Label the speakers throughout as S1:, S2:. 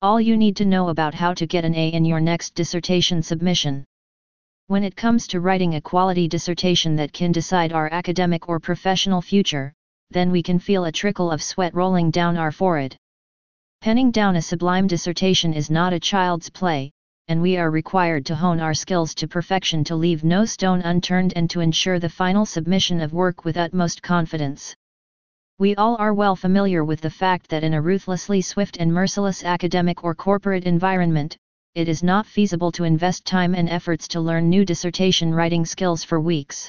S1: All you need to know about how to get an A in your next dissertation submission. When it comes to writing a quality dissertation that can decide our academic or professional future, then we can feel a trickle of sweat rolling down our forehead. Penning down a sublime dissertation is not a child's play, and we are required to hone our skills to perfection to leave no stone unturned and to ensure the final submission of work with utmost confidence. We all are well familiar with the fact that in a ruthlessly swift and merciless academic or corporate environment, it is not feasible to invest time and efforts to learn new dissertation writing skills for weeks.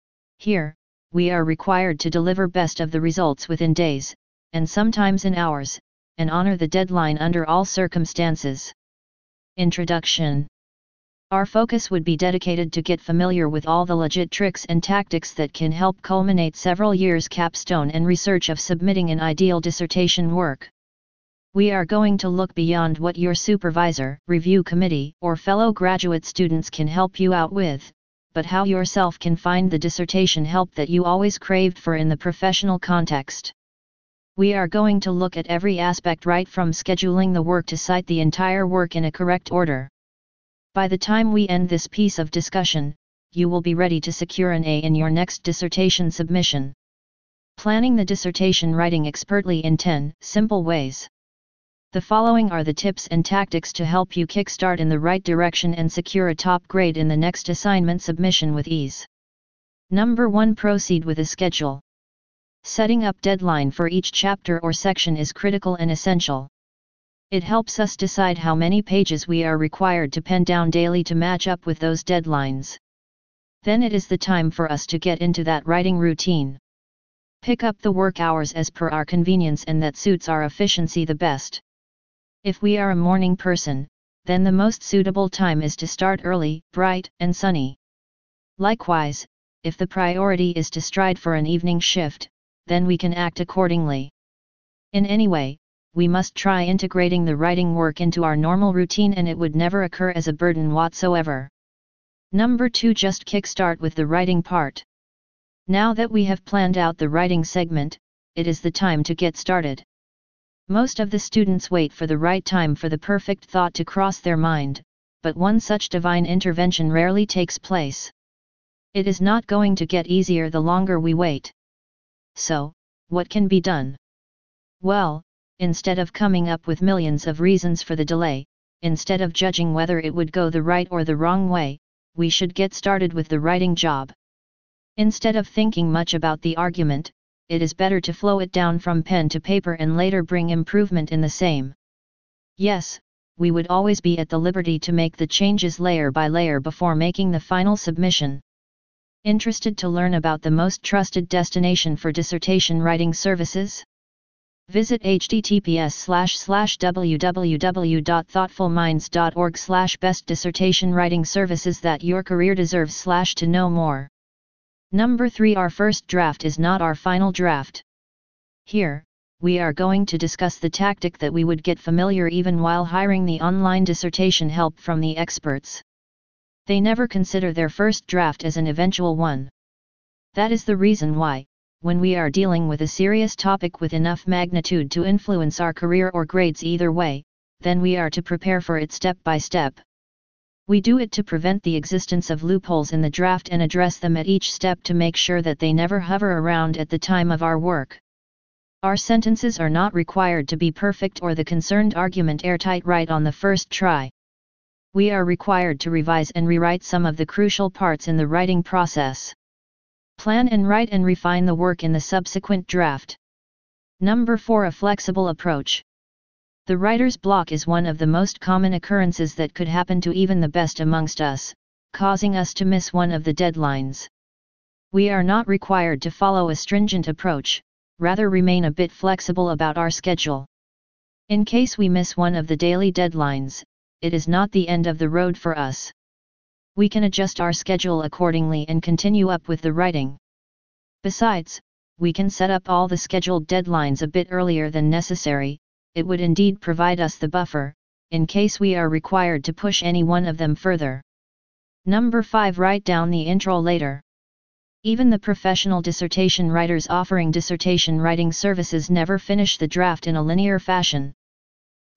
S1: Here, we are required to deliver best of the results within days, and sometimes in hours, and honor the deadline under all circumstances. Introduction. Our focus would be dedicated to get familiar with all the legit tricks and tactics that can help culminate several years' capstone and research of submitting an ideal dissertation work. We are going to look beyond what your supervisor, review committee, or fellow graduate students can help you out with, but how yourself can find the dissertation help that you always craved for in the professional context. We are going to look at every aspect right from scheduling the work to cite the entire work in a correct order. By the time we end this piece of discussion, you will be ready to secure an A in your next dissertation submission. Planning the dissertation writing expertly in 10 simple ways. The following are the tips and tactics to help you kickstart in the right direction and secure a top grade in the next assignment submission with ease. Number 1. Proceed with a schedule. Setting up deadline for each chapter or section is critical and essential. It helps us decide how many pages we are required to pen down daily to match up with those deadlines. Then it is the time for us to get into that writing routine. Pick up the work hours as per our convenience and that suits our efficiency the best. If we are a morning person, then the most suitable time is to start early, bright, and sunny. Likewise, if the priority is to stride for an evening shift, then we can act accordingly. In any way, we must try integrating the writing work into our normal routine and it would never occur as a burden whatsoever. Number 2. Just kickstart with the writing part. Now that we have planned out the writing segment, it is the time to get started. Most of the students wait for the right time for the perfect thought to cross their mind, but one such divine intervention rarely takes place. It is not going to get easier the longer we wait. So, what can be done? Well, instead of coming up with millions of reasons for the delay, instead of judging whether it would go the right or the wrong way, we should get started with the writing job. Instead of thinking much about the argument, it is better to flow it down from pen to paper and later bring improvement in the same. Yes, we would always be at the liberty to make the changes layer by layer before making the final submission. Interested to learn about the most trusted destination for dissertation writing services? Visit https://www.thoughtfulminds.org/best-dissertation-writing-services that your career deserves / to know more. Number 3. Our first draft is not our final draft. Here, we are going to discuss the tactic that we would get familiar even while hiring the online dissertation help from the experts. They never consider their first draft as an eventual one. That is the reason why, when we are dealing with a serious topic with enough magnitude to influence our career or grades either way, then we are to prepare for it step by step. We do it to prevent the existence of loopholes in the draft and address them at each step to make sure that they never hover around at the time of our work. Our sentences are not required to be perfect or the concerned argument airtight right on the first try. We are required to revise and rewrite some of the crucial parts in the writing process. Plan and write and refine the work in the subsequent draft. Number 4. A flexible approach. The writer's block is one of the most common occurrences that could happen to even the best amongst us, causing us to miss one of the deadlines. We are not required to follow a stringent approach, rather remain a bit flexible about our schedule. In case we miss one of the daily deadlines, it is not the end of the road for us. We can adjust our schedule accordingly and continue up with the writing. Besides, we can set up all the scheduled deadlines a bit earlier than necessary. It would indeed provide us the buffer, in case we are required to push any one of them further. Number 5. Write down the intro later. Even the professional dissertation writers offering dissertation writing services never finish the draft in a linear fashion.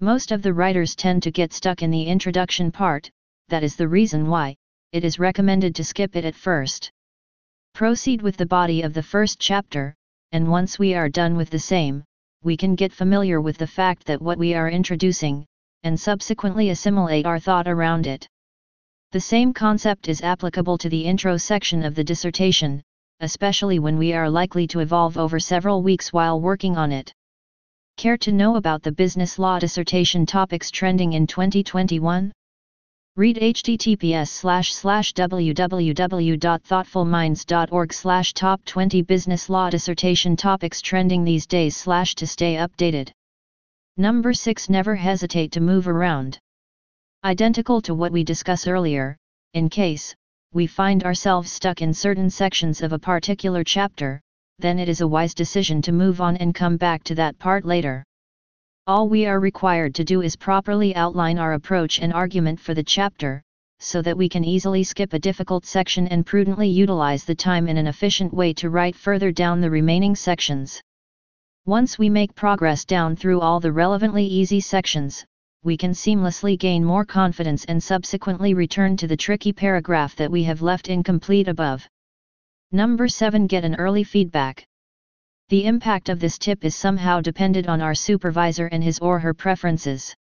S1: Most of the writers tend to get stuck in the introduction part. That is the reason why it is recommended to skip it at first. Proceed with the body of the first chapter, and once we are done with the same, we can get familiar with the fact that what we are introducing, and subsequently assimilate our thought around it. The same concept is applicable to the intro section of the dissertation, especially when we are likely to evolve over several weeks while working on it. Care to know about the business law dissertation topics trending in 2021? Read https://www.thoughtfulminds.org/top 20 business law dissertation topics trending these days to stay updated. Number 6. Never hesitate to move around. Identical to what we discussed earlier, in case we find ourselves stuck in certain sections of a particular chapter, then it is a wise decision to move on and come back to that part later. All we are required to do is properly outline our approach and argument for the chapter, so that we can easily skip a difficult section and prudently utilize the time in an efficient way to write further down the remaining sections. Once we make progress down through all the relevantly easy sections, we can seamlessly gain more confidence and subsequently return to the tricky paragraph that we have left incomplete above. Number 7. Get an early feedback. The impact of this tip is somehow dependent on our supervisor and his or her preferences.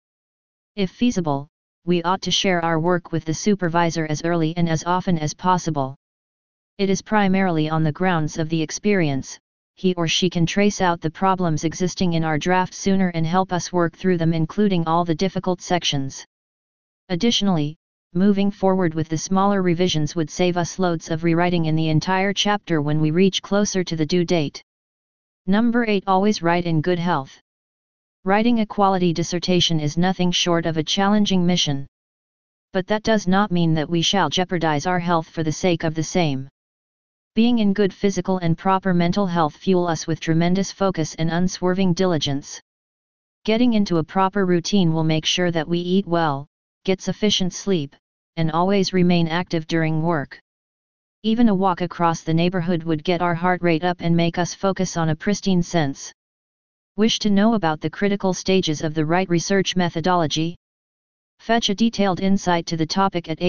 S1: If feasible, we ought to share our work with the supervisor as early and as often as possible. It is primarily on the grounds of the experience. He or she can trace out the problems existing in our draft sooner and help us work through them, including all the difficult sections. Additionally, moving forward with the smaller revisions would save us loads of rewriting in the entire chapter when we reach closer to the due date. Number 8. Always write in good health. Writing a quality dissertation is nothing short of a challenging mission. But that does not mean that we shall jeopardize our health for the sake of the same. Being in good physical and proper mental health fuel us with tremendous focus and unswerving diligence. Getting into a proper routine will make sure that we eat well, get sufficient sleep, and always remain active during work. Even a walk across the neighborhood would get our heart rate up and make us focus on a pristine sense. Wish to know about the critical stages of the right research methodology? Fetch a detailed insight to the topic at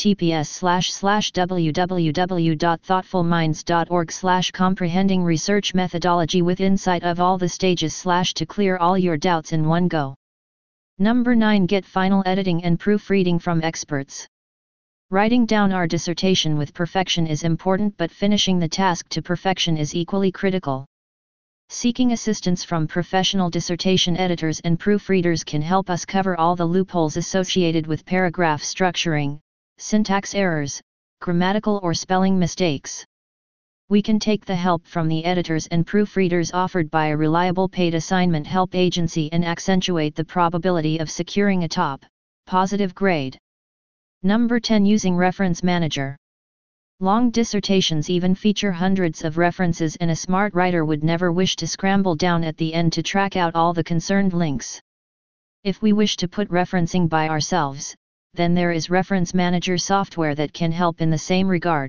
S1: https://www.thoughtfulminds.org/comprehending research methodology with insight of all the stages to clear all your doubts in one go. Number 9. Get final editing and proofreading from experts. Writing down our dissertation with perfection is important, but finishing the task to perfection is equally critical. Seeking assistance from professional dissertation editors and proofreaders can help us cover all the loopholes associated with paragraph structuring, syntax errors, grammatical or spelling mistakes. We can take the help from the editors and proofreaders offered by a reliable paid assignment help agency and accentuate the probability of securing a top, positive grade. Number 10. Using Reference Manager. Long dissertations even feature hundreds of references, and a smart writer would never wish to scramble down at the end to track out all the concerned links. If we wish to put referencing by ourselves, then there is Reference Manager software that can help in the same regard.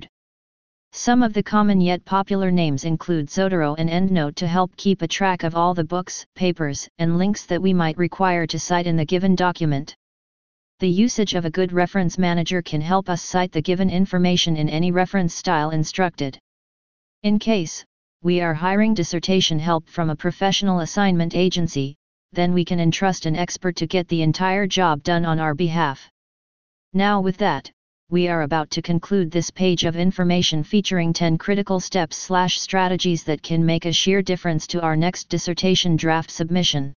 S1: Some of the common yet popular names include Zotero and EndNote to help keep a track of all the books, papers, and links that we might require to cite in the given document. The usage of a good reference manager can help us cite the given information in any reference style instructed. In case we are hiring dissertation help from a professional assignment agency, then we can entrust an expert to get the entire job done on our behalf. Now with that, we are about to conclude this page of information featuring 10 critical steps/strategies that can make a sheer difference to our next dissertation draft submission.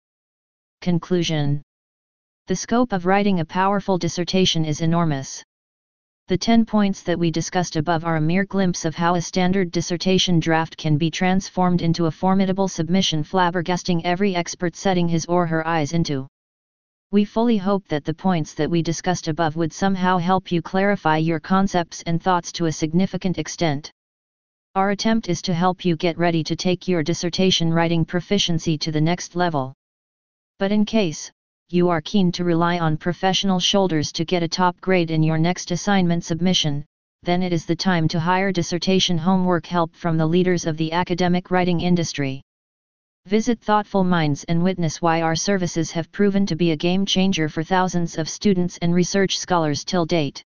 S1: Conclusion. The scope of writing a powerful dissertation is enormous. The 10 points that we discussed above are a mere glimpse of how a standard dissertation draft can be transformed into a formidable submission, flabbergasting every expert setting his or her eyes into. We fully hope that the points that we discussed above would somehow help you clarify your concepts and thoughts to a significant extent. Our attempt is to help you get ready to take your dissertation writing proficiency to the next level. But in case you are keen to rely on professional shoulders to get a top grade in your next assignment submission, then it is the time to hire dissertation homework help from the leaders of the academic writing industry. Visit Thoughtful Minds and witness why our services have proven to be a game changer for thousands of students and research scholars till date.